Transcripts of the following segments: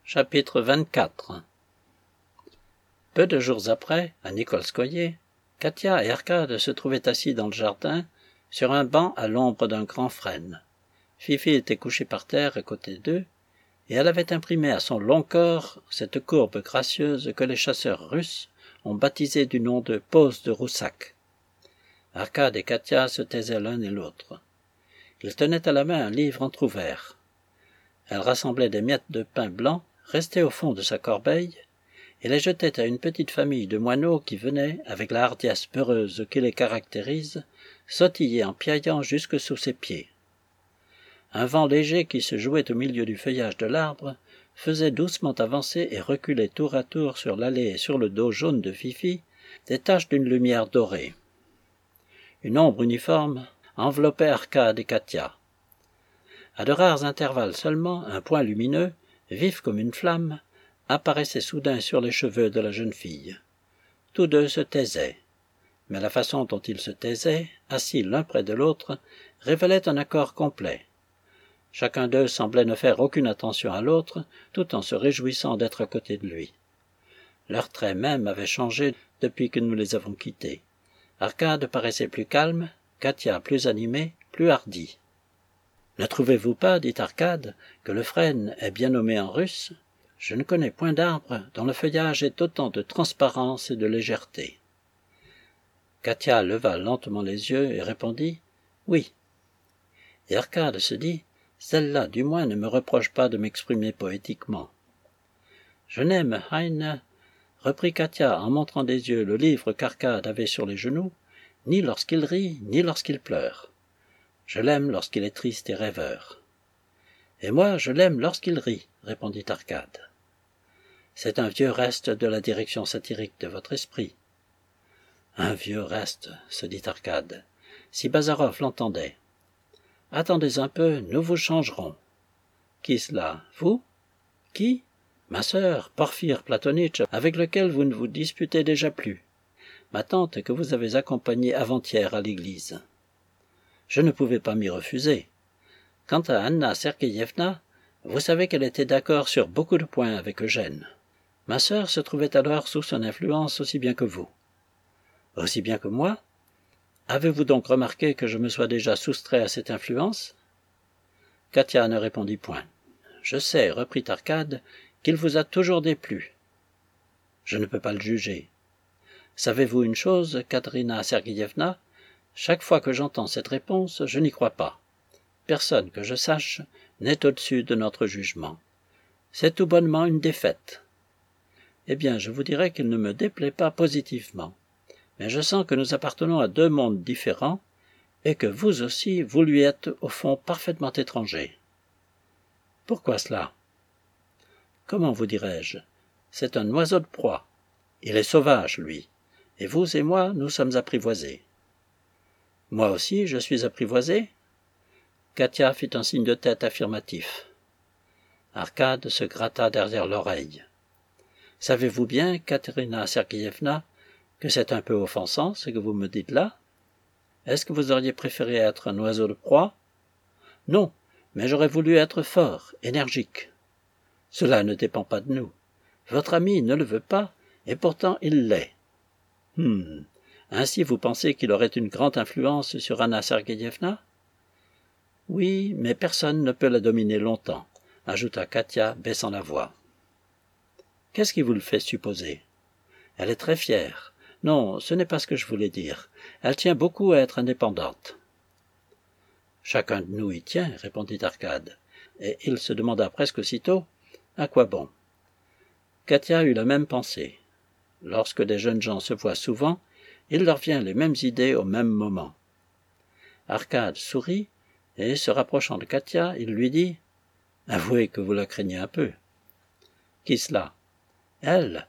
Chapitre 24. Peu de jours après, à Nikolskoye, Katia et Arkad se trouvaient assis dans le jardin, sur un banc à l'ombre d'un grand frêne. Fifi était couchée par terre à côté d'eux, et elle avait imprimé à son long corps cette courbe gracieuse que les chasseurs russes ont baptisée du nom de pose de Roussac. Arkad et Katia se taisaient l'un et l'autre. Ils tenaient à la main un livre entr'ouvert. Elle rassemblait des miettes de pain blanc restées au fond de sa corbeille et les jetait à une petite famille de moineaux qui venaient, avec la hardiesse peureuse qui les caractérise, sautiller en piaillant jusque sous ses pieds. Un vent léger qui se jouait au milieu du feuillage de l'arbre faisait doucement avancer et reculer tour à tour sur l'allée et sur le dos jaune de Fifi des taches d'une lumière dorée. Une ombre uniforme enveloppait Arkad et Katia. À de rares intervalles seulement, un point lumineux, vif comme une flamme, apparaissait soudain sur les cheveux de la jeune fille. Tous deux se taisaient, mais la façon dont ils se taisaient, assis l'un près de l'autre, révélait un accord complet. Chacun d'eux semblait ne faire aucune attention à l'autre, tout en se réjouissant d'être à côté de lui. Leurs traits même avaient changé depuis que nous les avons quittés. Arkad paraissait plus calme, Katia plus animée, plus hardie. « Ne trouvez-vous pas, dit Arkad, que le frêne est bien nommé en russe ? Je ne connais point d'arbre dont le feuillage ait autant de transparence et de légèreté. » Katia leva lentement les yeux et répondit « Oui. » Et Arkad se dit « Celle-là, du moins, ne me reproche pas de m'exprimer poétiquement. »« Je n'aime Heine, reprit Katia en montrant des yeux le livre qu'Arkad avait sur les genoux, ni lorsqu'il rit, ni lorsqu'il pleure. Je l'aime lorsqu'il est triste et rêveur. »« Et moi, je l'aime lorsqu'il rit, répondit Arkad. »« C'est un vieux reste de la direction satirique de votre esprit. »« Un vieux reste, se dit Arkad, si Bazarov l'entendait. »« Attendez un peu, nous vous changerons. »« Qui cela, vous ? » ?»« Qui ? » ?»« Ma sœur, Porphyre Platonitch, avec lequel vous ne vous disputez déjà plus. Ma tante que vous avez accompagnée avant-hier à l'église. » Je ne pouvais pas m'y refuser. Quant à Anna Sergeyevna, vous savez qu'elle était d'accord sur beaucoup de points avec Eugène. Ma sœur se trouvait alors sous son influence aussi bien que vous. Aussi bien que moi ? Avez-vous donc remarqué que je me sois déjà soustrait à cette influence ? Katia ne répondit point. Je sais, reprit Arkad, qu'il vous a toujours déplu. Je ne peux pas le juger. Savez-vous une chose, Katerina Sergeyevna ? Chaque fois que j'entends cette réponse, je n'y crois pas. Personne que je sache n'est au-dessus de notre jugement. C'est tout bonnement une défaite. Eh bien, je vous dirais qu'il ne me déplaît pas positivement, mais je sens que nous appartenons à deux mondes différents et que vous aussi, vous lui êtes au fond parfaitement étranger. Pourquoi cela ? Comment vous dirais-je ? C'est un oiseau de proie. Il est sauvage, lui, et vous et moi, nous sommes apprivoisés. Moi aussi, je suis apprivoisé ? Katia fit un signe de tête affirmatif. Arkad se gratta derrière l'oreille. Savez-vous bien, Katerina Sergeyevna, que c'est un peu offensant ce que vous me dites là ? Est-ce que vous auriez préféré être un oiseau de proie ? Non, mais j'aurais voulu être fort, énergique. Cela ne dépend pas de nous. Votre ami ne le veut pas, et pourtant il l'est. Ainsi vous pensez qu'il aurait une grande influence sur Anna Sergeyevna ? Oui, mais personne ne peut la dominer longtemps, ajouta Katia, baissant la voix. Qu'est-ce qui vous le fait supposer ? Elle est très fière. Non, ce n'est pas ce que je voulais dire. Elle tient beaucoup à être indépendante. Chacun de nous y tient, répondit Arkad, et il se demanda presque aussitôt à quoi bon. Katia eut la même pensée. Lorsque des jeunes gens se voient souvent, il leur vient les mêmes idées au même moment. Arkad sourit, et, se rapprochant de Katia, il lui dit « Avouez que vous la craignez un peu. »« Qui cela ?»« Elle, »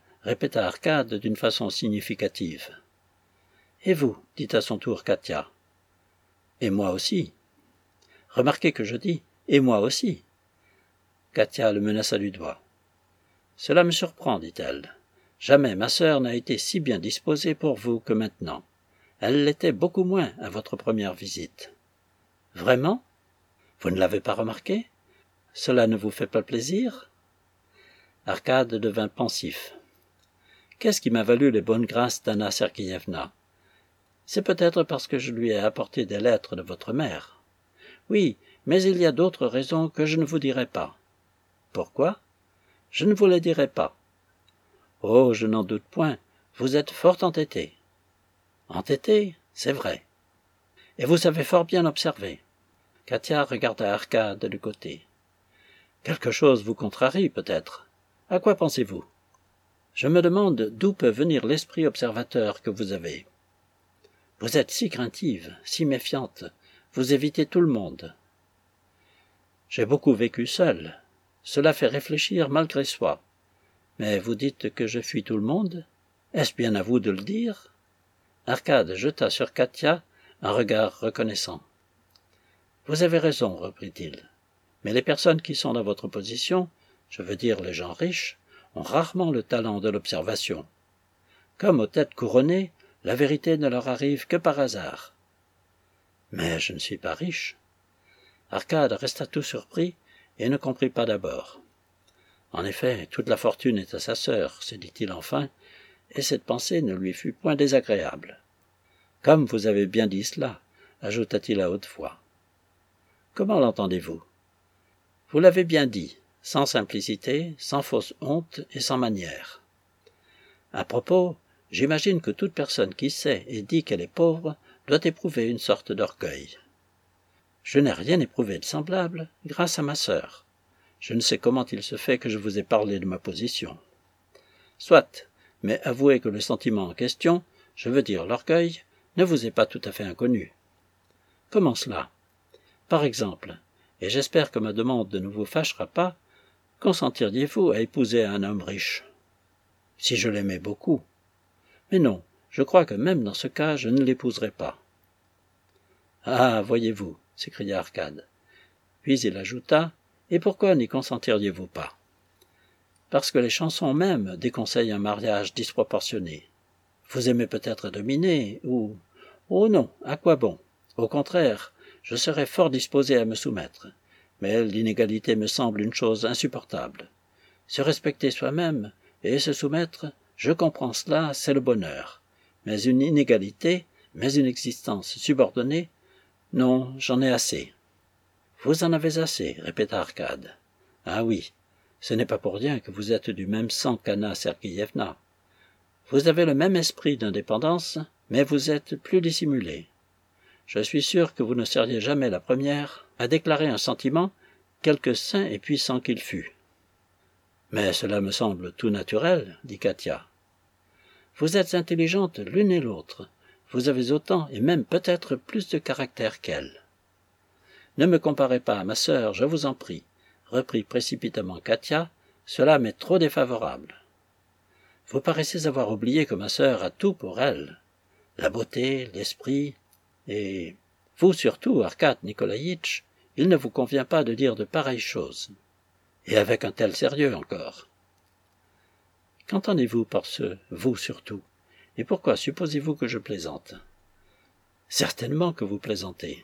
répéta Arkad d'une façon significative. « Et vous ?» dit à son tour Katia. « Et moi aussi. » Remarquez que je dis « et moi aussi ». Katia le menaça du doigt. « Cela me surprend, dit-elle. Jamais ma sœur n'a été si bien disposée pour vous que maintenant. Elle l'était beaucoup moins à votre première visite. » « Vraiment ? Vous ne l'avez pas remarqué ? Cela ne vous fait pas plaisir ? » Arcade devint pensif. Qu'est-ce qui m'a valu les bonnes grâces d'Anna Sergueyevna? C'est peut-être parce que je lui ai apporté des lettres de votre mère. Oui, mais il y a d'autres raisons que je ne vous dirai pas. Pourquoi? Je ne vous les dirai pas. Oh, je n'en doute point, vous êtes fort entêté. Entêté, c'est vrai. Et vous avez fort bien observé. Katia regarda Arcade de côté. Quelque chose vous contrarie, peut-être. À quoi pensez-vous? Je me demande d'où peut venir l'esprit observateur que vous avez. Vous êtes si craintive, si méfiante, vous évitez tout le monde. J'ai beaucoup vécu seul. Cela fait réfléchir malgré soi. Mais vous dites que je fuis tout le monde? Est-ce bien à vous de le dire? Arcade jeta sur Katia un regard reconnaissant. Vous avez raison, reprit-il. Mais les personnes qui sont dans votre position, je veux dire les gens riches, ont rarement le talent de l'observation. Comme aux têtes couronnées, la vérité ne leur arrive que par hasard. Mais je ne suis pas riche. Arcade resta tout surpris et ne comprit pas d'abord. En effet, toute la fortune est à sa sœur, se dit-il enfin, et cette pensée ne lui fut point désagréable. Comme vous avez bien dit cela, ajouta-t-il à haute voix. Comment l'entendez-vous? Vous l'avez bien dit, sans simplicité, sans fausse honte et sans manière. À propos, j'imagine que toute personne qui sait et dit qu'elle est pauvre doit éprouver une sorte d'orgueil. Je n'ai rien éprouvé de semblable, grâce à ma sœur. Je ne sais comment il se fait que je vous ai parlé de ma position. Soit, mais avouez que le sentiment en question, je veux dire l'orgueil, ne vous est pas tout à fait inconnu. Comment cela? Par exemple, et j'espère que ma demande ne vous fâchera pas, consentiriez-vous à épouser un homme riche? Si je l'aimais beaucoup. Mais non, je crois que même dans ce cas, je ne l'épouserai pas. Ah, voyez-vous, s'écria Arcade. Puis il ajouta, et pourquoi n'y consentiriez-vous pas? Parce que les chansons même déconseillent un mariage disproportionné. Vous aimez peut-être dominer, ou... Oh non, à quoi bon? Au contraire, je serais fort disposé à me soumettre. Mais l'inégalité me semble une chose insupportable. Se respecter soi-même et se soumettre, je comprends cela, c'est le bonheur. Mais une inégalité, mais une existence subordonnée, non, j'en ai assez. Vous en avez assez, répéta Arcade. Ah oui, ce n'est pas pour rien que vous êtes du même sang qu'Anna Sergueyevna. Vous avez le même esprit d'indépendance, mais vous êtes plus dissimulé. Je suis sûr que vous ne seriez jamais la première à déclarer un sentiment, quelque saint et puissant qu'il fût. Mais cela me semble tout naturel, dit Katia. Vous êtes intelligentes l'une et l'autre. Vous avez autant et même peut-être plus de caractère qu'elle. Ne me comparez pas à ma sœur, je vous en prie, reprit précipitamment Katia, cela m'est trop défavorable. Vous paraissez avoir oublié que ma sœur a tout pour elle. La beauté, l'esprit, et vous surtout, Arcade Nikolaïtch, il ne vous convient pas de dire de pareilles choses. Et avec un tel sérieux encore. Qu'entendez-vous par ce « vous surtout » et pourquoi supposez-vous que je plaisante? Certainement que vous plaisantez.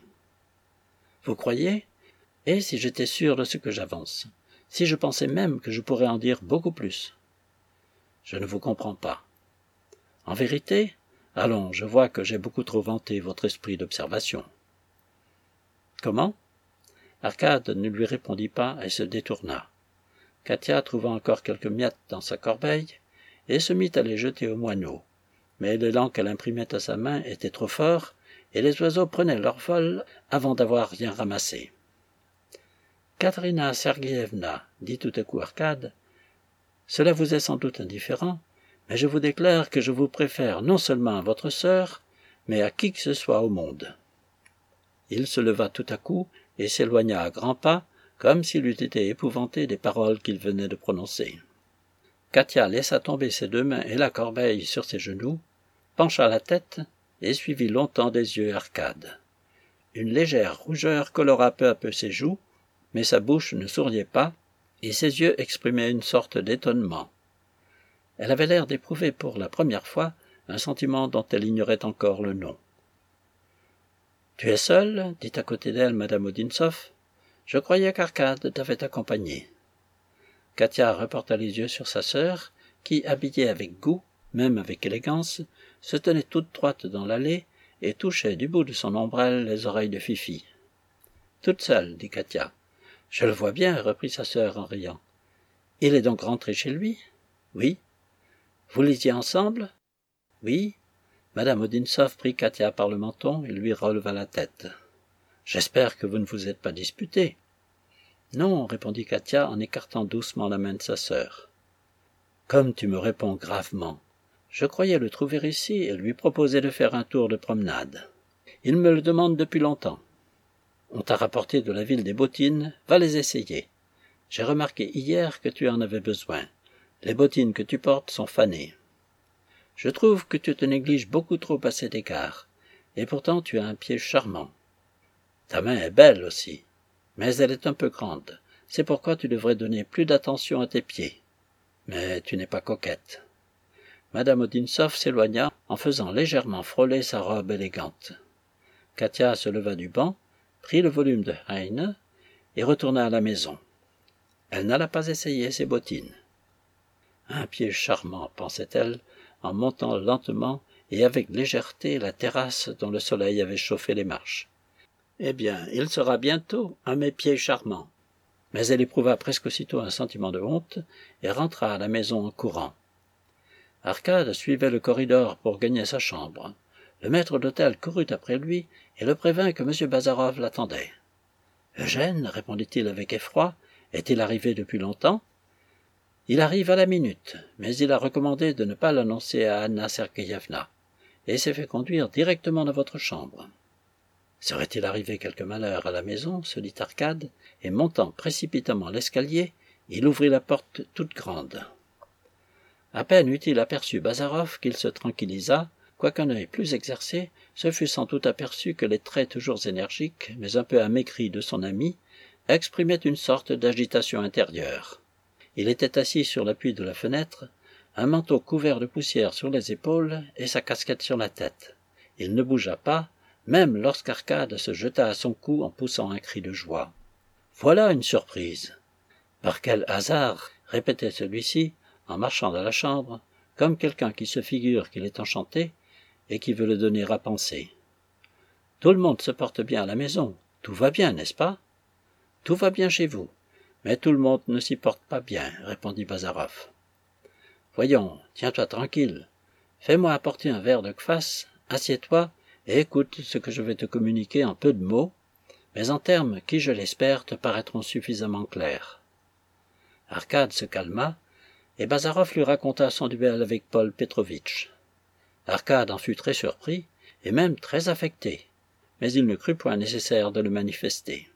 Vous croyez? Et si j'étais sûr de ce que j'avance? Si je pensais même que je pourrais en dire beaucoup plus? Je ne vous comprends pas. En vérité? Allons, je vois que j'ai beaucoup trop vanté votre esprit d'observation. Comment? Arcade ne lui répondit pas et se détourna. Katia trouva encore quelques miettes dans sa corbeille et se mit à les jeter aux moineaux. Mais l'élan qu'elle imprimait à sa main était trop fort et les oiseaux prenaient leur vol avant d'avoir rien ramassé. « Katerina Sergueyevna, dit tout à coup Arcade, cela vous est sans doute indifférent, mais je vous déclare que je vous préfère non seulement à votre sœur, mais à qui que ce soit au monde. » Il se leva tout à coup et s'éloigna à grands pas, comme s'il eût été épouvanté des paroles qu'il venait de prononcer. Katia laissa tomber ses deux mains et la corbeille sur ses genoux, pencha la tête et suivit longtemps des yeux Arcade. Une légère rougeur colora peu à peu ses joues, mais sa bouche ne souriait pas, et ses yeux exprimaient une sorte d'étonnement. Elle avait l'air d'éprouver pour la première fois un sentiment dont elle ignorait encore le nom. « Tu es seule » dit à côté d'elle madame Odintsov. « Je croyais qu'Arcade t'avait accompagnée. » Katia reporta les yeux sur sa sœur, qui, habillée avec goût, même avec élégance, se tenait toute droite dans l'allée et touchait du bout de son ombrelle les oreilles de Fifi. « Toute seule, dit Katia. « Je le vois bien, reprit sa sœur en riant. « Il est donc rentré chez lui ?»« Oui. »« Vous lisiez ensemble ?»« Oui. » Madame Odintsov prit Katia par le menton et lui releva la tête. « J'espère que vous ne vous êtes pas disputés. »« Non, répondit Katia en écartant doucement la main de sa sœur. « Comme tu me réponds gravement. Je croyais le trouver ici et lui proposer de faire un tour de promenade. Il me le demande depuis longtemps. On t'a rapporté de la ville des bottines, va les essayer. J'ai remarqué hier que tu en avais besoin. Les bottines que tu portes sont fanées. Je trouve que tu te négliges beaucoup trop à cet égard, et pourtant tu as un pied charmant. Ta main est belle aussi, mais elle est un peu grande, c'est pourquoi tu devrais donner plus d'attention à tes pieds. Mais tu n'es pas coquette. » Madame Odintsov s'éloigna en faisant légèrement frôler sa robe élégante. Katia se leva du banc, prit le volume de Heine et retourna à la maison. Elle n'alla pas essayer ses bottines. « Un pied charmant, pensait-elle, en montant lentement et avec légèreté la terrasse dont le soleil avait chauffé les marches. « Eh bien, il sera bientôt un mes pieds charmants. » Mais elle éprouva presque aussitôt un sentiment de honte et rentra à la maison en courant. Arcade suivait le corridor pour gagner sa chambre. Le maître d'hôtel courut après lui et le prévint que M. Bazarov l'attendait. « Eugène, répondit-il avec effroi, est-il arrivé depuis longtemps ? » « Il arrive à la minute, mais il a recommandé de ne pas l'annoncer à Anna Sergeyevna, et s'est fait conduire directement dans votre chambre. » Serait-il arrivé quelque malheur à la maison, se dit Arcade, et montant précipitamment l'escalier, il ouvrit la porte toute grande. À peine eut-il aperçu Bazarov qu'il se tranquillisa, quoiqu'un œil plus exercé se fût sans doute aperçu que les traits toujours énergiques, mais un peu amaigris de son ami, exprimaient une sorte d'agitation intérieure. Il était assis sur l'appui de la fenêtre, un manteau couvert de poussière sur les épaules et sa casquette sur la tête. Il ne bougea pas, même lorsqu'Arcade se jeta à son cou en poussant un cri de joie. « Voilà une surprise !» « Par quel hasard ?» répétait celui-ci, en marchant dans la chambre, comme quelqu'un qui se figure qu'il est enchanté et qui veut le donner à penser. « Tout le monde se porte bien à la maison, tout va bien, n'est-ce pas ? »« Tout va bien chez vous. Mais tout le monde ne s'y porte pas bien, répondit Bazarov. Voyons, tiens-toi tranquille. Fais-moi apporter un verre de kvass, assieds-toi et écoute ce que je vais te communiquer en peu de mots, mais en termes qui, je l'espère, te paraîtront suffisamment clairs. Arcade se calma, et Bazarov lui raconta son duel avec Paul Petrovitch. Arcade en fut très surpris, et même très affecté, mais il ne crut point nécessaire de le manifester.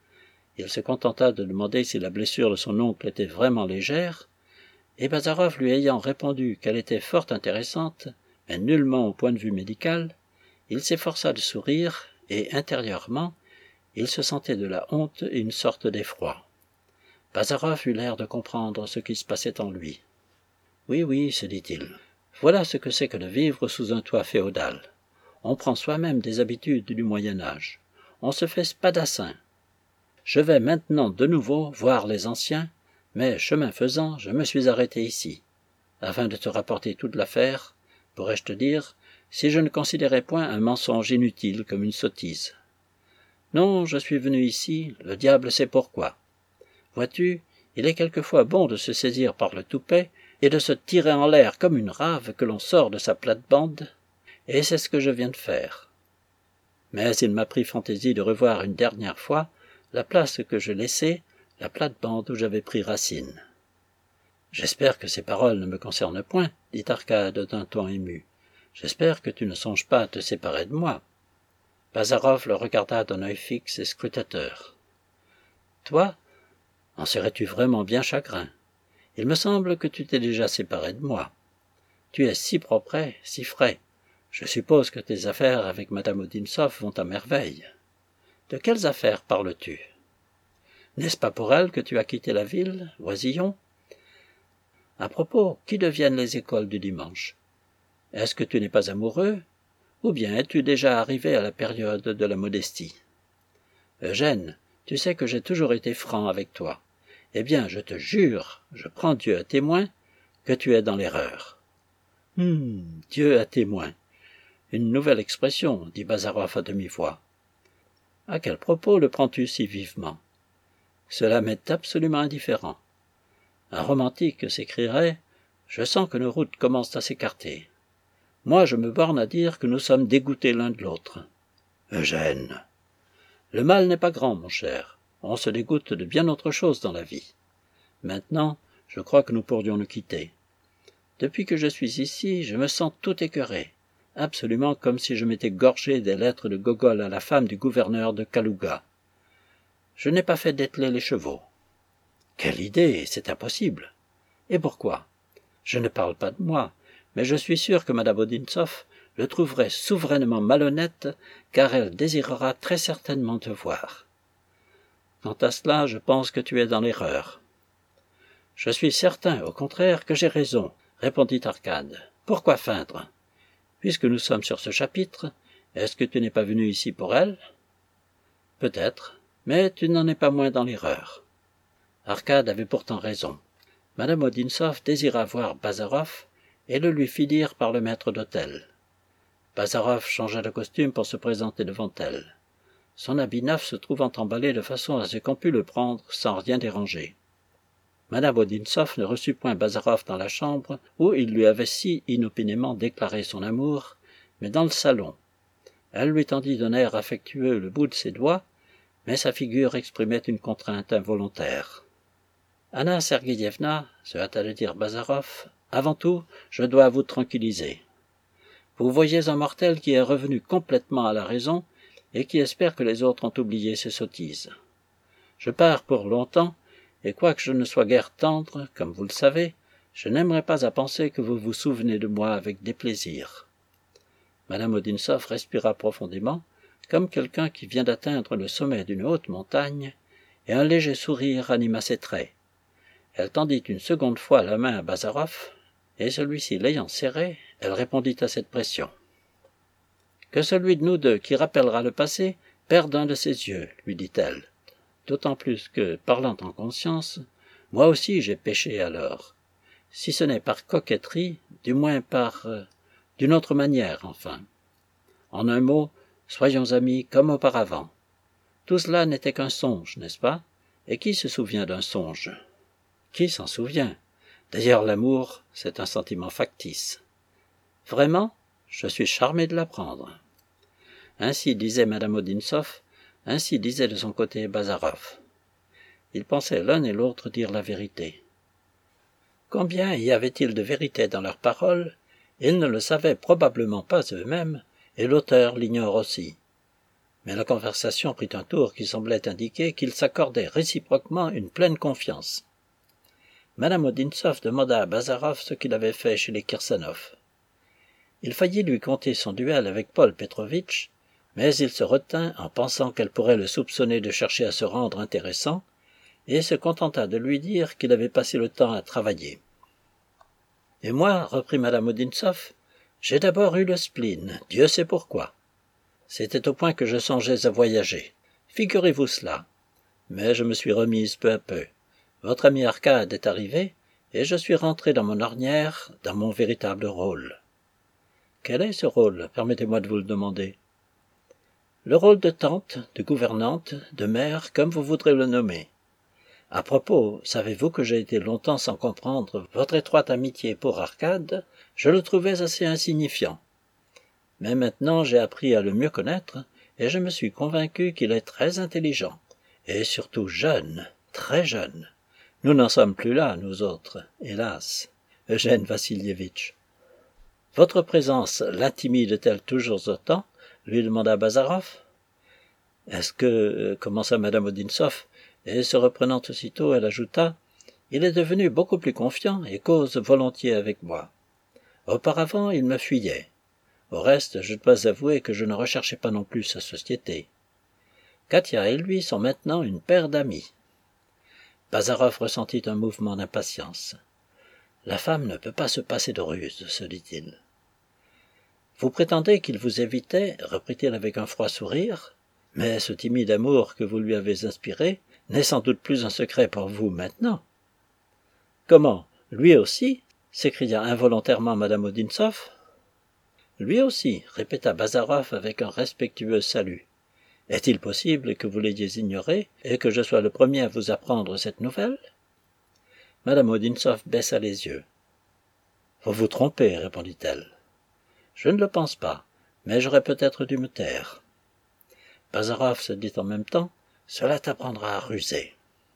Il se contenta de demander si la blessure de son oncle était vraiment légère, et Bazarov lui ayant répondu qu'elle était fort intéressante, mais nullement au point de vue médical, il s'efforça de sourire, et intérieurement, il se sentait de la honte et une sorte d'effroi. Bazarov eut l'air de comprendre ce qui se passait en lui. « Oui, oui, se dit-il, voilà ce que c'est que de vivre sous un toit féodal. On prend soi-même des habitudes du Moyen-Âge. On se fait spadassin. Je vais maintenant de nouveau voir les anciens, mais, chemin faisant, je me suis arrêté ici, afin de te rapporter toute l'affaire, pourrais-je te dire, si je ne considérais point un mensonge inutile comme une sottise. Non, je suis venu ici, le diable sait pourquoi. Vois-tu, il est quelquefois bon de se saisir par le toupet et de se tirer en l'air comme une rave que l'on sort de sa plate-bande, et c'est ce que je viens de faire. Mais il m'a pris fantaisie de revoir une dernière fois la place que je laissais, la plate-bande où j'avais pris racine. « J'espère que ces paroles ne me concernent point, dit Arcade d'un ton ému. J'espère que tu ne songes pas à te séparer de moi. » Bazarov le regarda d'un œil fixe et scrutateur. « Toi, en serais-tu vraiment bien chagrin? Il me semble que tu t'es déjà séparé de moi. Tu es si propre, si frais. Je suppose que tes affaires avec Madame Odintsov vont à merveille. De quelles affaires parles-tu? N'est-ce pas pour elle que tu as quitté la ville, Oisillon? À propos, qui deviennent les écoles du dimanche? Est-ce que tu n'es pas amoureux? Ou bien es-tu déjà arrivé à la période de la modestie? Eugène, tu sais que j'ai toujours été franc avec toi, Eh bien, je te jure, je prends Dieu à témoin, que tu es dans l'erreur. Dieu à témoin. Une nouvelle expression, dit Bazarov à demi-voix. À quel propos le prends-tu si vivement? Cela m'est absolument indifférent. Un romantique s'écrierait « Je sens que nos routes commencent à s'écarter. » Moi, je me borne à dire que nous sommes dégoûtés l'un de l'autre. Eugène. Le mal n'est pas grand, mon cher. On se dégoûte de bien autre chose dans la vie. Maintenant, je crois que nous pourrions nous quitter. Depuis que je suis ici, je me sens tout écœuré, absolument comme si je m'étais gorgé des lettres de Gogol à la femme du gouverneur de Kalouga. Je n'ai pas fait dételer les chevaux. Quelle idée, c'est impossible. Et pourquoi? Je ne parle pas de moi, mais je suis sûr que Mme Odintsov le trouverait souverainement malhonnête, car elle désirera très certainement te voir. Quant à cela, je pense que tu es dans l'erreur. Je suis certain, au contraire, que j'ai raison, répondit Arcade. Pourquoi feindre? Puisque nous sommes sur ce chapitre, est-ce que tu n'es pas venu ici pour elle? Peut-être, mais tu n'en es pas moins dans l'erreur. Arcade avait pourtant raison. Mme Odintsov désira voir Bazarov et le lui fit dire par le maître d'hôtel. Bazarov changea de costume pour se présenter devant elle. Son habit neuf se trouvant emballé de façon à ce qu'on pût le prendre sans rien déranger. Mme Odintsov ne reçut point Bazarov dans la chambre où il lui avait si inopinément déclaré son amour, mais dans le salon. Elle lui tendit d'un air affectueux le bout de ses doigts, mais sa figure exprimait une contrainte involontaire. « Anna Sergueyevna, se hâta de dire Bazarov, avant tout, je dois vous tranquilliser. Vous voyez un mortel qui est revenu complètement à la raison et qui espère que les autres ont oublié ses sottises. Je pars pour longtemps, et quoique je ne sois guère tendre, comme vous le savez, je n'aimerais pas à penser que vous vous souvenez de moi avec déplaisir. » Mme Odintsov respira profondément, comme quelqu'un qui vient d'atteindre le sommet d'une haute montagne, et un léger sourire anima ses traits. Elle tendit une seconde fois la main à Bazarov, et celui-ci l'ayant serrée, elle répondit à cette pression. « Que celui de nous deux qui rappellera le passé perde un de ses yeux, lui dit-elle, d'autant plus que, parlant en conscience, moi aussi j'ai péché alors, si ce n'est par coquetterie, du moins d'une autre manière, enfin. En un mot, soyons amis comme auparavant. Tout cela n'était qu'un songe, n'est-ce pas? Et qui se souvient d'un songe? Qui s'en souvient? D'ailleurs, l'amour, c'est un sentiment factice. Vraiment, je suis charmé de l'apprendre. » Ainsi disait Mme Odintsov, ainsi disait de son côté Bazarov. Ils pensaient l'un et l'autre dire la vérité. Combien y avait-il de vérité dans leurs paroles? Ils ne le savaient probablement pas eux-mêmes, et l'auteur l'ignore aussi. Mais la conversation prit un tour qui semblait indiquer qu'ils s'accordaient réciproquement une pleine confiance. Mme Odintsov demanda à Bazarov ce qu'il avait fait chez les Kirsanov. Il faillit lui conter son duel avec Paul Petrovitch, mais il se retint en pensant qu'elle pourrait le soupçonner de chercher à se rendre intéressant, et se contenta de lui dire qu'il avait passé le temps à travailler. « Et moi, reprit Mme Odintsov, j'ai d'abord eu le spleen, Dieu sait pourquoi. C'était au point que je songeais à voyager. Figurez-vous cela. Mais je me suis remise peu à peu. Votre ami Arcade est arrivé, et je suis rentré dans mon ornière, dans mon véritable rôle. Quel est ce rôle? Permettez-moi de vous le demander. Le rôle de tante, de gouvernante, de mère, comme vous voudrez le nommer. À propos, savez-vous que j'ai été longtemps sans comprendre votre étroite amitié pour Arcade? Je le trouvais assez insignifiant. Mais maintenant j'ai appris à le mieux connaître, et je me suis convaincu qu'il est très intelligent, et surtout jeune, très jeune. Nous n'en sommes plus là, nous autres, hélas, Eugène Vassilievitch. Votre présence l'intimide-t-elle toujours autant? Lui demanda Bazarov. Est-ce que, commença Mme Odintsov, et se reprenant aussitôt, elle ajouta, il est devenu beaucoup plus confiant et cause volontiers avec moi. Auparavant, il me fuyait. Au reste, je dois avouer que je ne recherchais pas non plus sa société. Katia et lui sont maintenant une paire d'amis. Bazarov ressentit un mouvement d'impatience. La femme ne peut pas se passer de ruse, se dit-il. Vous prétendez qu'il vous évitait, reprit-il avec un froid sourire, mais ce timide amour que vous lui avez inspiré n'est sans doute plus un secret pour vous maintenant. »« Comment, lui aussi ?» s'écria involontairement madame Odintsov. « Lui aussi, » répéta Bazarov avec un respectueux salut. « Est-il possible que vous l'ayez ignoré et que je sois le premier à vous apprendre cette nouvelle ?» Madame Odintsov baissa les yeux. « Vous vous trompez, répondit-elle. « Je ne le pense pas, mais j'aurais peut-être dû me taire. » Bazarov se dit en même temps, « Cela t'apprendra à ruser. »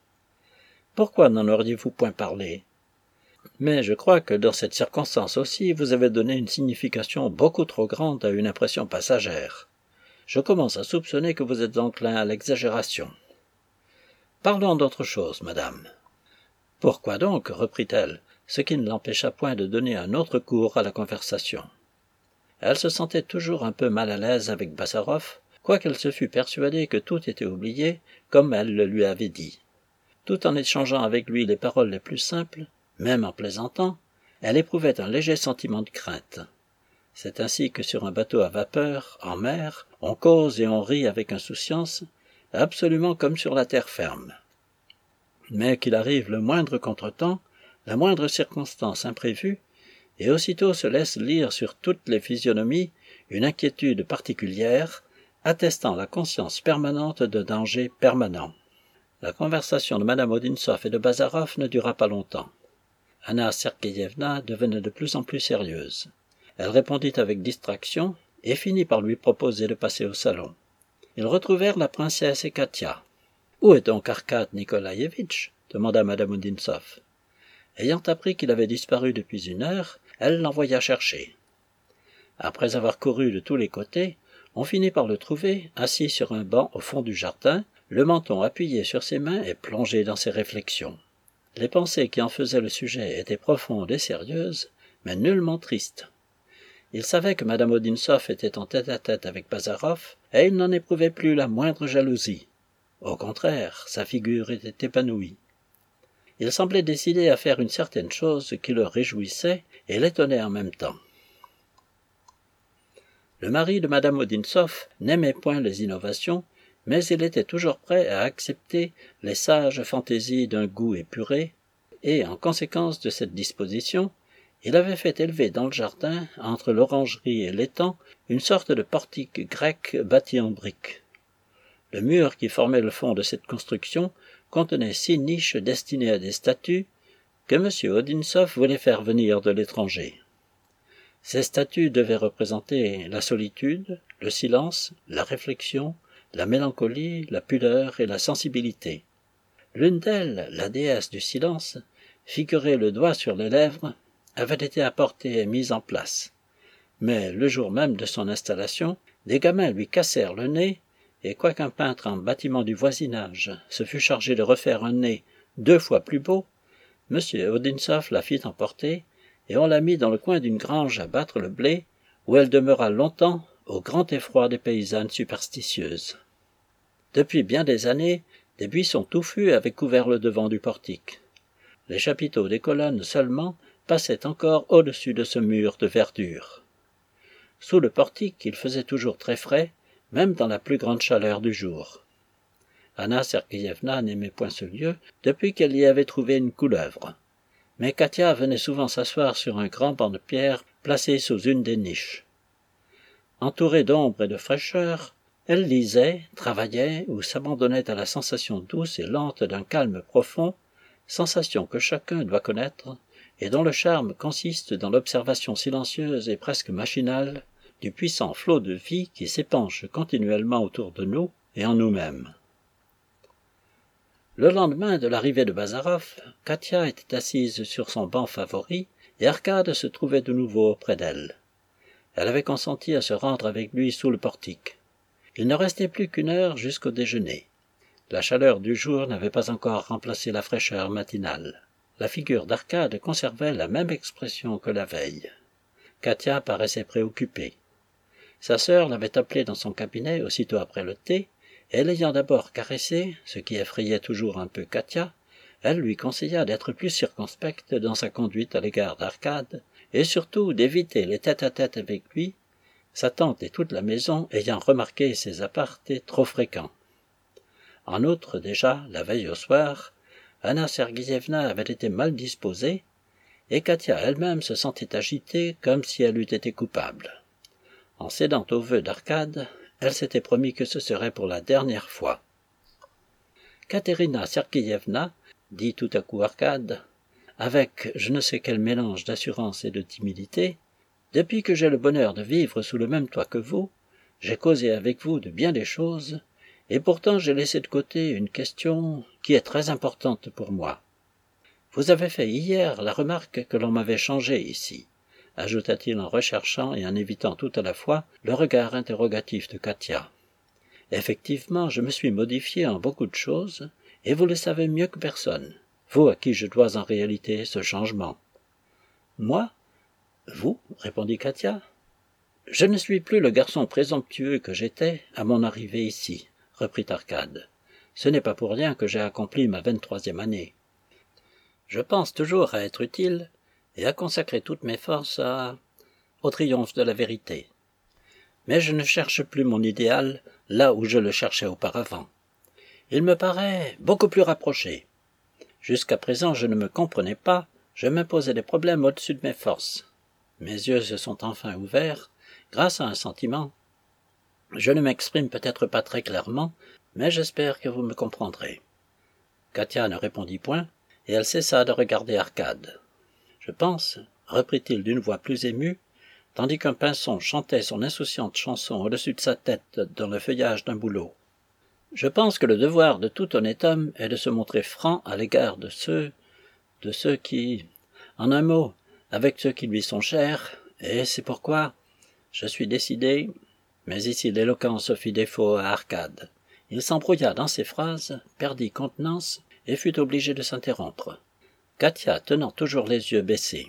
« Pourquoi n'en auriez-vous point parlé ? Mais je crois que dans cette circonstance aussi, vous avez donné une signification beaucoup trop grande à une impression passagère. Je commence à soupçonner que vous êtes enclin à l'exagération. Parlons d'autre chose, madame. »« Pourquoi donc ?» reprit-elle, ce qui ne l'empêcha point de donner un autre cours à la conversation. Elle se sentait toujours un peu mal à l'aise avec Bazarov, quoiqu'elle se fût persuadée que tout était oublié, comme elle le lui avait dit. Tout en échangeant avec lui les paroles les plus simples, même en plaisantant, elle éprouvait un léger sentiment de crainte. C'est ainsi que sur un bateau à vapeur, en mer, on cause et on rit avec insouciance, absolument comme sur la terre ferme. Mais qu'il arrive le moindre contretemps, la moindre circonstance imprévue, et aussitôt se laisse lire sur toutes les physionomies une inquiétude particulière, attestant la conscience permanente de danger permanent. La conversation de madame Odintsov et de Bazarov ne dura pas longtemps. Anna Sergeyevna devenait de plus en plus sérieuse. Elle répondit avec distraction et finit par lui proposer de passer au salon. Ils retrouvèrent la princesse et Katia. « Où est donc Arkad Nikolaïevitch » demanda madame Odintsov. Ayant appris qu'il avait disparu depuis une heure, elle l'envoya chercher. Après avoir couru de tous les côtés, on finit par le trouver assis sur un banc au fond du jardin, le menton appuyé sur ses mains et plongé dans ses réflexions. Les pensées qui en faisaient le sujet étaient profondes et sérieuses, mais nullement tristes. Il savait que madame Odintsov était en tête-à-tête avec Bazarov, et il n'en éprouvait plus la moindre jalousie. Au contraire, sa figure était épanouie. Il semblait décidé à faire une certaine chose qui le réjouissait et l'étonnait en même temps. Le mari de madame Odintsov n'aimait point les innovations, mais il était toujours prêt à accepter les sages fantaisies d'un goût épuré, et, en conséquence de cette disposition, il avait fait élever dans le jardin, entre l'orangerie et l'étang, une sorte de portique grec bâti en briques. Le mur qui formait le fond de cette construction contenait 6 niches destinées à des statues que M. Odintsov voulait faire venir de l'étranger. Ces statues devaient représenter la solitude, le silence, la réflexion, la mélancolie, la pudeur et la sensibilité. L'une d'elles, la déesse du silence, figurée le doigt sur les lèvres, avait été apportée et mise en place. Mais le jour même de son installation, des gamins lui cassèrent le nez, et quoiqu'un peintre en bâtiment du voisinage se fût chargé de refaire un nez 2 fois plus beau, M. Odintsov la fit emporter, et on la mit dans le coin d'une grange à battre le blé, où elle demeura longtemps, au grand effroi des paysannes superstitieuses. Depuis bien des années, des buissons touffus avaient couvert le devant du portique. Les chapiteaux des colonnes seulement passaient encore au-dessus de ce mur de verdure. Sous le portique, il faisait toujours très frais, même dans la plus grande chaleur du jour. Anna Sergeyevna n'aimait point ce lieu depuis qu'elle y avait trouvé une couleuvre. Mais Katia venait souvent s'asseoir sur un grand banc de pierre placé sous une des niches. Entourée d'ombre et de fraîcheur, elle lisait, travaillait ou s'abandonnait à la sensation douce et lente d'un calme profond, sensation que chacun doit connaître et dont le charme consiste dans l'observation silencieuse et presque machinale du puissant flot de vie qui s'épanche continuellement autour de nous et en nous-mêmes. Le lendemain de l'arrivée de Bazarov, Katia était assise sur son banc favori et Arkad se trouvait de nouveau auprès d'elle. Elle avait consenti à se rendre avec lui sous le portique. Il ne restait plus qu'1 heure jusqu'au déjeuner. La chaleur du jour n'avait pas encore remplacé la fraîcheur matinale. La figure d'Arcade conservait la même expression que la veille. Katia paraissait préoccupée. Sa sœur l'avait appelée dans son cabinet aussitôt après le thé, et l'ayant d'abord caressée, ce qui effrayait toujours un peu Katia, elle lui conseilla d'être plus circonspecte dans sa conduite à l'égard d'Arcade, et surtout d'éviter les tête-à-tête avec lui, sa tante et toute la maison ayant remarqué ses apartés trop fréquents. En outre, déjà, la veille au soir, Anna Sergueyevna avait été mal disposée, et Katia elle-même se sentait agitée comme si elle eût été coupable. En cédant aux vœux d'Arcade, elle s'était promis que ce serait pour la dernière fois. Katerina Sergueyevna, dit tout à coup Arcade, avec je ne sais quel mélange d'assurance et de timidité, depuis que j'ai le bonheur de vivre sous le même toit que vous, j'ai causé avec vous de bien des choses, et pourtant j'ai laissé de côté une question qui est très importante pour moi. Vous avez fait hier la remarque que l'on m'avait changé ici, ajouta-t-il en recherchant et en évitant tout à la fois le regard interrogatif de Katia. Effectivement, je me suis modifié en beaucoup de choses, et vous le savez mieux que personne, vous à qui je dois en réalité ce changement. Moi? Vous? Répondit Katia. Je ne suis plus le garçon présomptueux que j'étais à mon arrivée ici, reprit Arcade. Ce n'est pas pour rien que j'ai accompli ma 23e année. Je pense toujours à être utile et à consacrer toutes mes forces au triomphe de la vérité. Mais je ne cherche plus mon idéal là où je le cherchais auparavant. Il me paraît beaucoup plus rapproché. Jusqu'à présent je ne me comprenais pas, je m'imposais des problèmes au-dessus de mes forces. Mes yeux se sont enfin ouverts, grâce à un sentiment. Je ne m'exprime peut-être pas très clairement, mais j'espère que vous me comprendrez. Katia ne répondit point, et elle cessa de regarder Arcade. Je pense, reprit-il d'une voix plus émue, tandis qu'un pinson chantait son insouciante chanson au-dessus de sa tête dans le feuillage d'un bouleau. Je pense que le devoir de tout honnête homme est de se montrer franc à l'égard de ceux qui, en un mot, avec ceux qui lui sont chers, et c'est pourquoi je suis décidé. Mais ici l'éloquence fit défaut à Arcade. Il s'embrouilla dans ses phrases, perdit contenance, et fut obligé de s'interrompre. Katia tenant toujours les yeux baissés.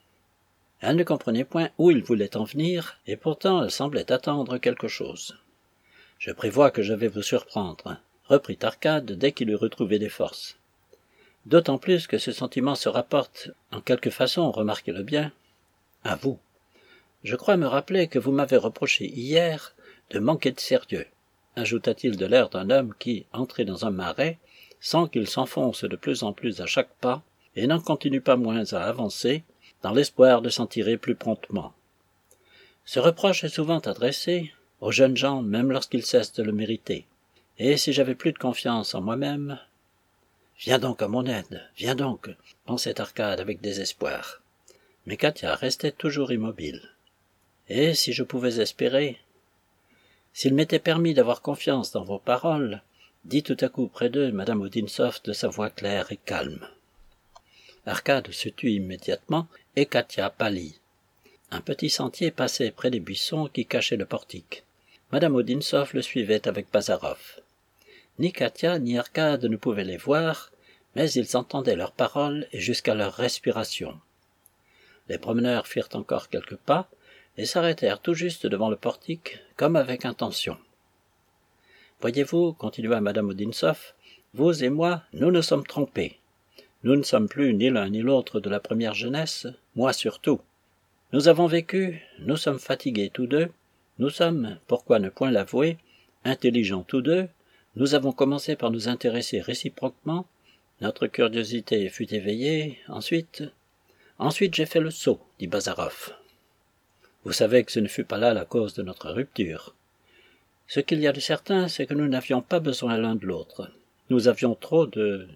Elle ne comprenait point où il voulait en venir, et pourtant elle semblait attendre quelque chose. « Je prévois que je vais vous surprendre, » reprit Arcade dès qu'il eut retrouvé des forces. « D'autant plus que ce sentiment se rapporte, en quelque façon, remarquez-le bien, à vous. Je crois me rappeler que vous m'avez reproché hier de manquer de sérieux, » ajouta-t-il de l'air d'un homme qui, entré dans un marais, sent qu'il s'enfonce de plus en plus à chaque pas, et n'en continue pas moins à avancer, dans l'espoir de s'en tirer plus promptement. Ce reproche est souvent adressé aux jeunes gens même lorsqu'ils cessent de le mériter, et si j'avais plus de confiance en moi-même... « Viens donc à mon aide, viens donc, » pensait Arcade avec désespoir. Mais Katia restait toujours immobile. Et si je pouvais espérer... S'il m'était permis d'avoir confiance dans vos paroles, dit tout à coup près d'eux Madame Odinsoff de sa voix claire et calme. Arcade se tut immédiatement, et Katia pâlit. Un petit sentier passait près des buissons qui cachaient le portique. Madame Odinsoff le suivait avec Bazarov. Ni Katia ni Arcade ne pouvaient les voir, mais ils entendaient leurs paroles et jusqu'à leur respiration. Les promeneurs firent encore quelques pas, et s'arrêtèrent tout juste devant le portique, comme avec intention. « Voyez-vous, continua Madame Odinsoff, vous et moi, nous nous sommes trompés. Nous ne sommes plus ni l'un ni l'autre de la première jeunesse, moi surtout. Nous avons vécu, nous sommes fatigués tous deux, nous sommes, pourquoi ne point l'avouer, intelligents tous deux, nous avons commencé par nous intéresser réciproquement, notre curiosité fut éveillée, ensuite j'ai fait le saut, dit Bazarov. Vous savez que ce ne fut pas là la cause de notre rupture. Ce qu'il y a de certain, c'est que nous n'avions pas besoin l'un de l'autre. Nous avions trop de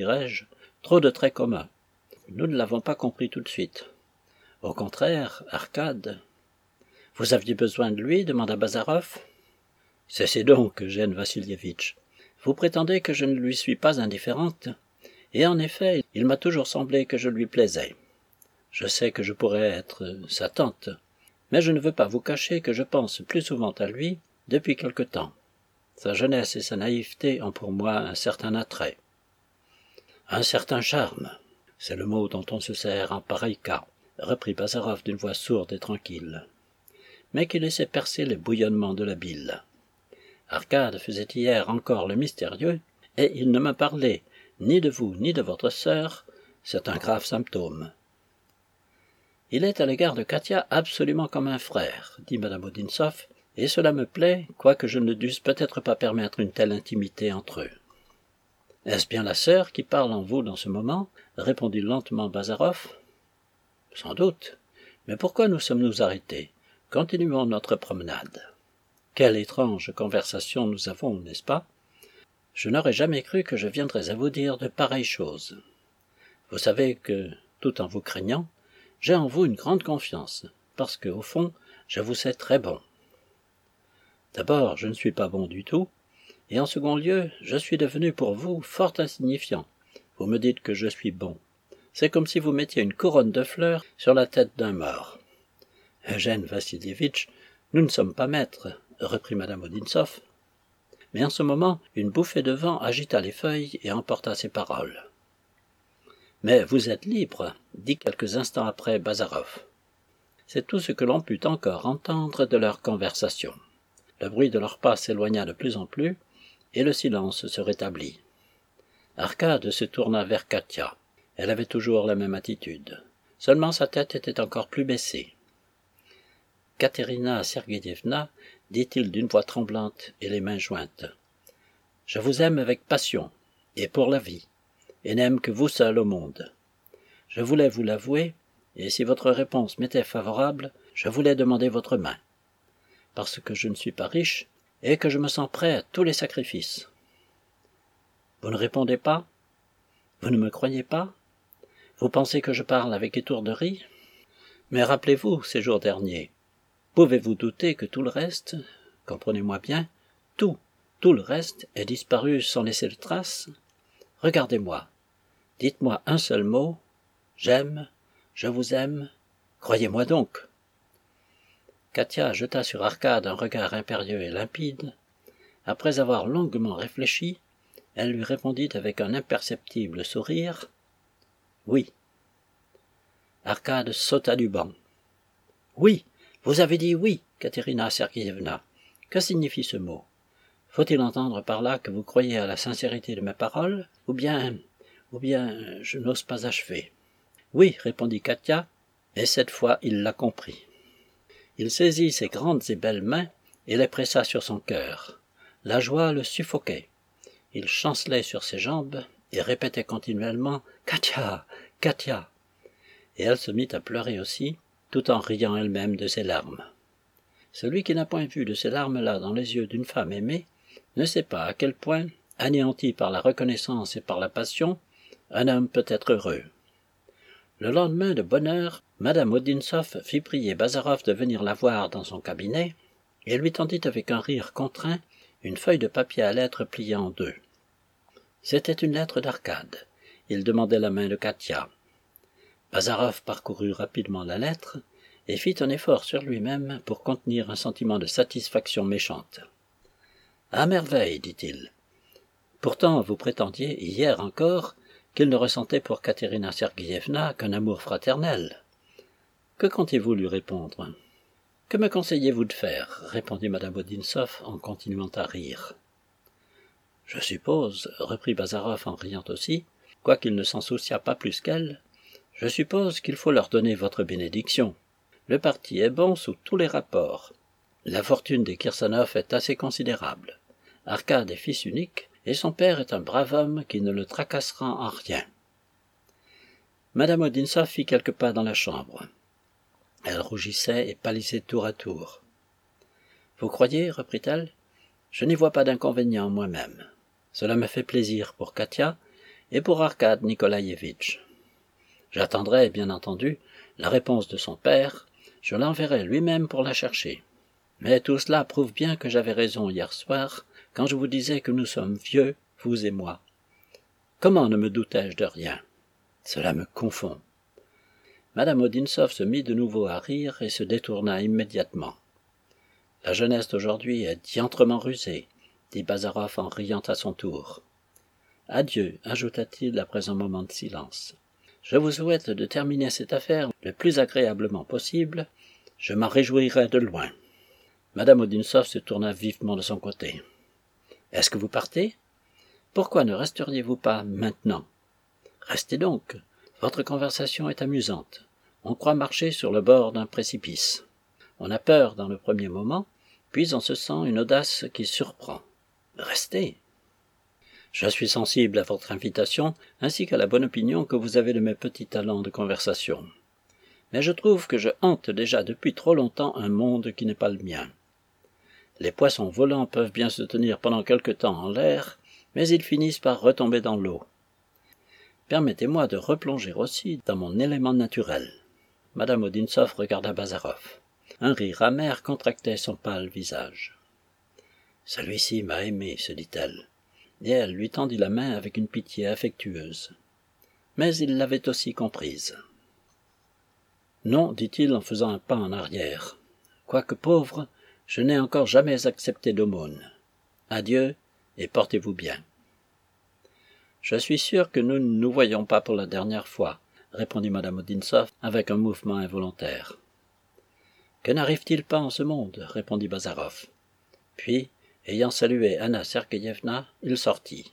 traits communs. Nous ne l'avons pas compris tout de suite. Au contraire, Arcade... Vous aviez besoin de lui, demanda Bazarov. Cessez donc, Eugène Vassilievitch. Vous prétendez que je ne lui suis pas indifférente, et en effet, il m'a toujours semblé que je lui plaisais. Je sais que je pourrais être sa tante, mais je ne veux pas vous cacher que je pense plus souvent à lui depuis quelque temps. Sa jeunesse et sa naïveté ont pour moi un certain attrait. Un certain charme, c'est le mot dont on se sert en pareil cas, reprit Bazarov d'une voix sourde et tranquille, mais qui laissait percer les bouillonnements de la bile. Arcade faisait hier encore le mystérieux, et il ne m'a parlé ni de vous ni de votre sœur, c'est un grave symptôme. Il est à l'égard de Katia absolument comme un frère, dit Madame Odinsoff, et cela me plaît, quoique je ne dusse peut-être pas permettre une telle intimité entre eux. Est-ce bien la sœur qui parle en vous dans ce moment? Répondit lentement Bazarov. Sans doute. Mais pourquoi nous sommes-nous arrêtés? Continuons notre promenade. Quelle étrange conversation nous avons, n'est-ce pas? Je n'aurais jamais cru que je viendrais à vous dire de pareilles choses. Vous savez que, tout en vous craignant, j'ai en vous une grande confiance, parce que, au fond, je vous sais très bon. D'abord, je ne suis pas bon du tout, et en second lieu, je suis devenu pour vous fort insignifiant. Vous me dites que je suis bon. C'est comme si vous mettiez une couronne de fleurs sur la tête d'un mort. Eugène Vassilievitch, nous ne sommes pas maîtres, reprit madame Odintsov. Mais en ce moment, une bouffée de vent agita les feuilles et emporta ses paroles. Mais vous êtes libre, dit quelques instants après Bazarov. C'est tout ce que l'on put encore entendre de leur conversation. Le bruit de leurs pas s'éloigna de plus en plus, et le silence se rétablit. Arkad se tourna vers Katia. Elle avait toujours la même attitude. Seulement sa tête était encore plus baissée. « Katerina Sergeyevna, dit-il d'une voix tremblante et les mains jointes, je vous aime avec passion, et pour la vie, et n'aime que vous seul au monde. Je voulais vous l'avouer, et si votre réponse m'était favorable, je voulais demander votre main, parce que je ne suis pas riche, et que je me sens prêt à tous les sacrifices. Vous ne répondez pas? Vous ne me croyez pas? Vous pensez que je parle avec étourderie? Mais rappelez-vous ces jours derniers. Pouvez-vous douter que tout le reste, comprenez-moi bien, tout le reste est disparu sans laisser de trace? Regardez-moi. Dites-moi un seul mot. J'aime, je vous aime. Croyez-moi donc. Katia jeta sur Arkad un regard impérieux et limpide. Après avoir longuement réfléchi, elle lui répondit avec un imperceptible sourire. Oui. Arkad sauta du banc. Oui, vous avez dit oui, Katerina Sergeyevna. Que signifie ce mot? Faut-il entendre par là que vous croyez à la sincérité de mes paroles, ou bien, je n'ose pas achever. Oui, répondit Katia, et cette fois il l'a compris. Il saisit ses grandes et belles mains et les pressa sur son cœur. La joie le suffoquait. Il chancelait sur ses jambes et répétait continuellement « Katia, Katia !» Et elle se mit à pleurer aussi, tout en riant elle-même de ses larmes. Celui qui n'a point vu de ces larmes-là dans les yeux d'une femme aimée ne sait pas à quel point, anéanti par la reconnaissance et par la passion, un homme peut être heureux. Le lendemain de bonne heure, madame Odintsov fit prier Bazarov de venir la voir dans son cabinet et lui tendit avec un rire contraint une feuille de papier à lettres pliée en deux. C'était une lettre d'Arcade. Il demandait la main de Katia. Bazarov parcourut rapidement la lettre et fit un effort sur lui-même pour contenir un sentiment de satisfaction méchante. « À merveille, dit-il. Pourtant, vous prétendiez, hier encore, qu'il ne ressentait pour Katerina Sergeyevna qu'un amour fraternel. Que comptez-vous lui répondre? Que me conseillez-vous de faire? Répondit madame Odintsov en continuant à rire. Je suppose, reprit Bazarov en riant aussi, quoiqu'il ne s'en souciât pas plus qu'elle, je suppose qu'il faut leur donner votre bénédiction. Le parti est bon sous tous les rapports. La fortune des Kirsanov est assez considérable. Arkad est fils unique, et son père est un brave homme qui ne le tracassera en rien. Madame Odintsov fit quelques pas dans la chambre. Elle rougissait et pâlissait tour à tour. « Vous croyez, reprit-elle, je n'y vois pas d'inconvénient moi-même. Cela me fait plaisir pour Katia et pour Arkad Nikolaïevitch. J'attendrai, bien entendu, la réponse de son père, je l'enverrai lui-même pour la chercher. Mais tout cela prouve bien que j'avais raison hier soir, quand je vous disais que nous sommes vieux, vous et moi. Comment ne me doutais-je de rien? Cela me confond. » Madame Odintsov se mit de nouveau à rire et se détourna immédiatement. « La jeunesse d'aujourd'hui est diantrement rusée, » dit Bazarov en riant à son tour. « Adieu, ajouta-t-il après un moment de silence. Je vous souhaite de terminer cette affaire le plus agréablement possible. Je m'en réjouirai de loin. » Madame Odintsov se tourna vivement de son côté. « Est-ce que vous partez? Pourquoi ne resteriez-vous pas maintenant? Restez donc. Votre conversation est amusante. On croit marcher sur le bord d'un précipice. On a peur dans le premier moment, puis on se sent une audace qui surprend. Restez. » Je suis sensible à votre invitation, ainsi qu'à la bonne opinion que vous avez de mes petits talents de conversation. Mais je trouve que je hante déjà depuis trop longtemps un monde qui n'est pas le mien. Les poissons volants peuvent bien se tenir pendant quelque temps en l'air, mais ils finissent par retomber dans l'eau. Permettez-moi de replonger aussi dans mon élément naturel. Madame Odintsov regarda Bazarov. Un rire amer contractait son pâle visage. « Celui-ci m'a aimé, se dit-elle, et elle lui tendit la main avec une pitié affectueuse. Mais il l'avait aussi comprise. « Non, dit-il en faisant un pas en arrière. Quoique pauvre, je n'ai encore jamais accepté d'aumône. Adieu, et portez-vous bien. » « Je suis sûr que nous ne nous voyons pas pour la dernière fois, » répondit Madame Odintsov avec un mouvement involontaire. « Que n'arrive-t-il pas en ce monde ?» répondit Bazarov. Puis, ayant salué Anna Sergeyevna, il sortit.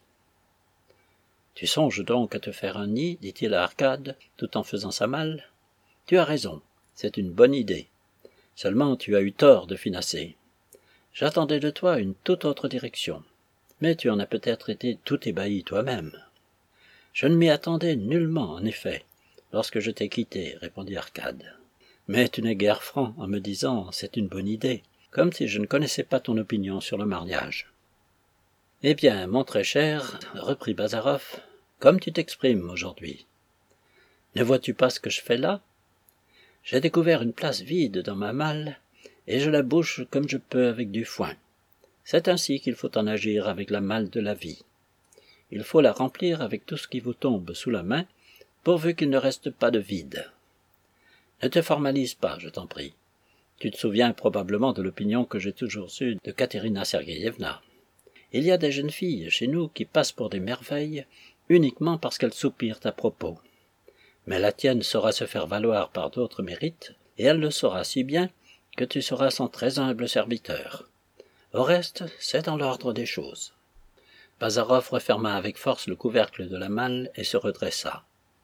« Tu songes donc à te faire un nid, dit-il à Arcade, tout en faisant sa malle. Tu as raison, c'est une bonne idée. Seulement tu as eu tort de finasser. J'attendais de toi une toute autre direction. Mais tu en as peut-être été tout ébahi toi-même. »« Je ne m'y attendais nullement, en effet, lorsque je t'ai quitté, » répondit Arcade. « Mais tu n'es guère franc en me disant « c'est une bonne idée », comme si je ne connaissais pas ton opinion sur le mariage. »« Eh bien, mon très cher, » reprit Bazarov, « comme tu t'exprimes aujourd'hui. Ne vois-tu pas ce que je fais là ? J'ai découvert une place vide dans ma malle, et je la bouche comme je peux avec du foin. C'est ainsi qu'il faut en agir avec la malle de la vie. Il faut la remplir avec tout ce qui vous tombe sous la main, pourvu qu'il ne reste pas de vide. Ne te formalise pas, je t'en prie. Tu te souviens probablement de l'opinion que j'ai toujours eue de Katerina Sergeyevna. Il y a des jeunes filles chez nous qui passent pour des merveilles uniquement parce qu'elles soupirent à propos. Mais la tienne saura se faire valoir par d'autres mérites, et elle le saura si bien que tu seras son très humble serviteur. Au reste, c'est dans l'ordre des choses. » Bazarov referma avec force le couvercle de la malle et se redressa.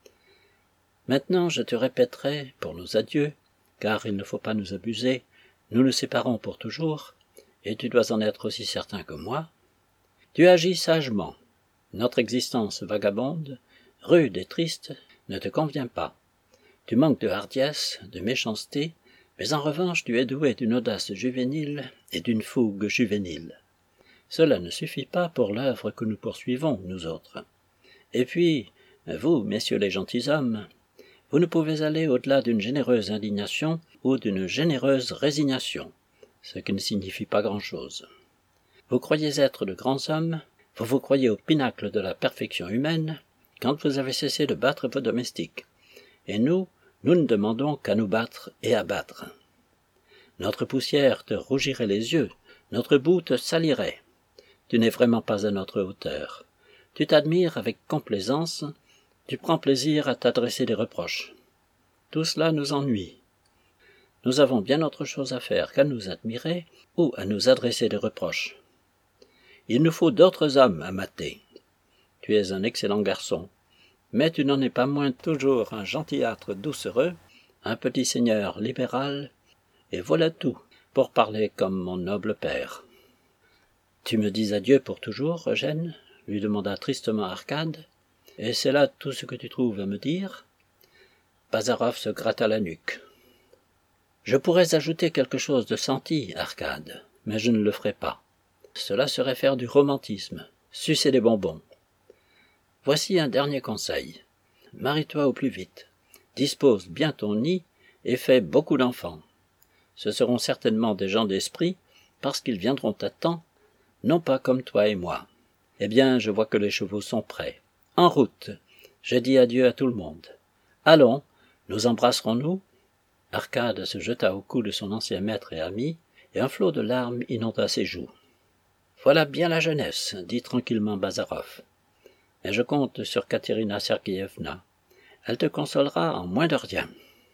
« Maintenant, je te répéterai, pour nos adieux, car il ne faut pas nous abuser, nous nous séparons pour toujours, et tu dois en être aussi certain que moi. Tu agis sagement. Notre existence vagabonde, rude et triste, ne te convient pas. Tu manques de hardiesse, de méchanceté, mais en revanche tu es doué d'une audace juvénile et d'une fougue juvénile. Cela ne suffit pas pour l'œuvre que nous poursuivons, nous autres. Et puis, vous, messieurs les gentilshommes, vous ne pouvez aller au-delà d'une généreuse indignation ou d'une généreuse résignation, ce qui ne signifie pas grand-chose. Vous croyez être de grands hommes, vous vous croyez au pinacle de la perfection humaine, quand vous avez cessé de battre vos domestiques. Et nous ne demandons qu'à nous battre et à battre. Notre poussière te rougirait les yeux, notre boue te salirait. Tu n'es vraiment pas à notre hauteur. Tu t'admires avec complaisance, tu prends plaisir à t'adresser des reproches. Tout cela nous ennuie. Nous avons bien autre chose à faire qu'à nous admirer ou à nous adresser des reproches. Il nous faut d'autres hommes à mater. Tu es un excellent garçon, mais tu n'en es pas moins toujours un gentillâtre doucereux, un petit seigneur libéral, et voilà tout, pour parler comme mon noble père. « Tu me dis adieu pour toujours, Eugène ?» lui demanda tristement Arcade. « Et c'est là tout ce que tu trouves à me dire ?» Bazarov se gratta la nuque. « Je pourrais ajouter quelque chose de senti, Arcade, mais je ne le ferai pas. Cela serait faire du romantisme, sucer des bonbons. Voici un dernier conseil. Marie-toi au plus vite, dispose bien ton nid et fais beaucoup d'enfants. Ce seront certainement des gens d'esprit, parce qu'ils viendront à temps, non pas comme toi et moi. Eh bien, je vois que les chevaux sont prêts. En route, j'ai dit adieu à tout le monde. Allons, nous embrasserons-nous » Arcade se jeta au cou de son ancien maître et ami, et un flot de larmes inonda ses joues. « Voilà bien la jeunesse, » dit tranquillement Bazarov. « Mais je compte sur Katerina Sergeyevna. Elle te consolera en moins de rien. »«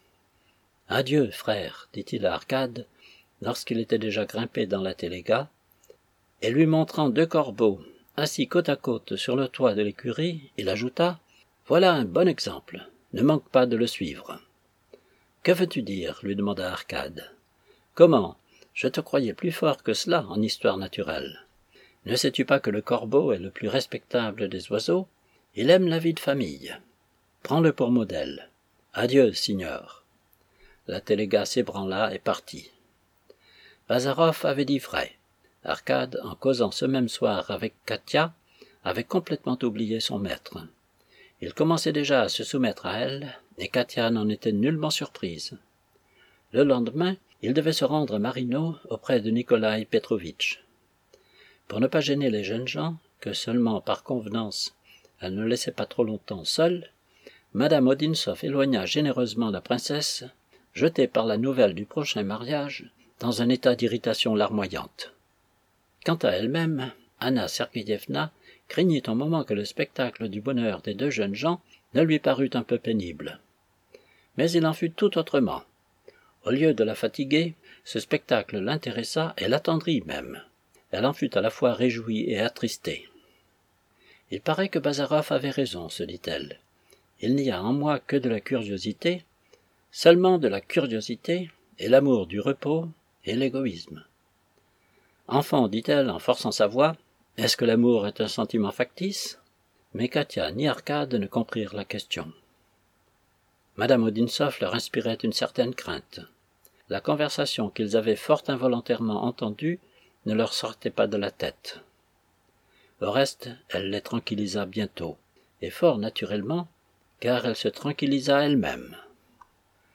Adieu, frère, » dit-il à Arcade, lorsqu'il était déjà grimpé dans la téléga, et lui montrant 2 corbeaux, assis côte à côte sur le toit de l'écurie, il ajouta « Voilà un bon exemple, ne manque pas de le suivre. »« Que veux-tu dire ?» lui demanda Arcade. « Comment ? Je te croyais plus fort que cela en histoire naturelle. Ne sais-tu pas que le corbeau est le plus respectable des oiseaux? Il aime la vie de famille. Prends-le pour modèle. Adieu, signor. » La téléga s'ébranla et partit. Bazarov avait dit vrai. Arcade, en causant ce même soir avec Katia, avait complètement oublié son maître. Il commençait déjà à se soumettre à elle, et Katia n'en était nullement surprise. Le lendemain, il devait se rendre à Marino auprès de Nikolai Petrovitch. Pour ne pas gêner les jeunes gens, que seulement par convenance elle ne laissait pas trop longtemps seule, Madame Odintsov éloigna généreusement la princesse, jetée par la nouvelle du prochain mariage, dans un état d'irritation larmoyante. Quant à elle-même, Anna Sergeyevna craignit un moment que le spectacle du bonheur des deux jeunes gens ne lui parût un peu pénible. Mais il en fut tout autrement. Au lieu de la fatiguer, ce spectacle l'intéressa et l'attendrit même. Elle en fut à la fois réjouie et attristée. « Il paraît que Bazarov avait raison, se dit-elle. Il n'y a en moi que de la curiosité, seulement de la curiosité et l'amour du repos et l'égoïsme. Enfant, dit-elle en forçant sa voix, est-ce que l'amour est un sentiment factice? » Mais Katia ni Arcade ne comprirent la question. Madame Odintsov leur inspirait une certaine crainte. La conversation qu'ils avaient fort involontairement entendue ne leur sortait pas de la tête. Au reste, elle les tranquillisa bientôt, et fort naturellement, car elle se tranquillisa elle-même.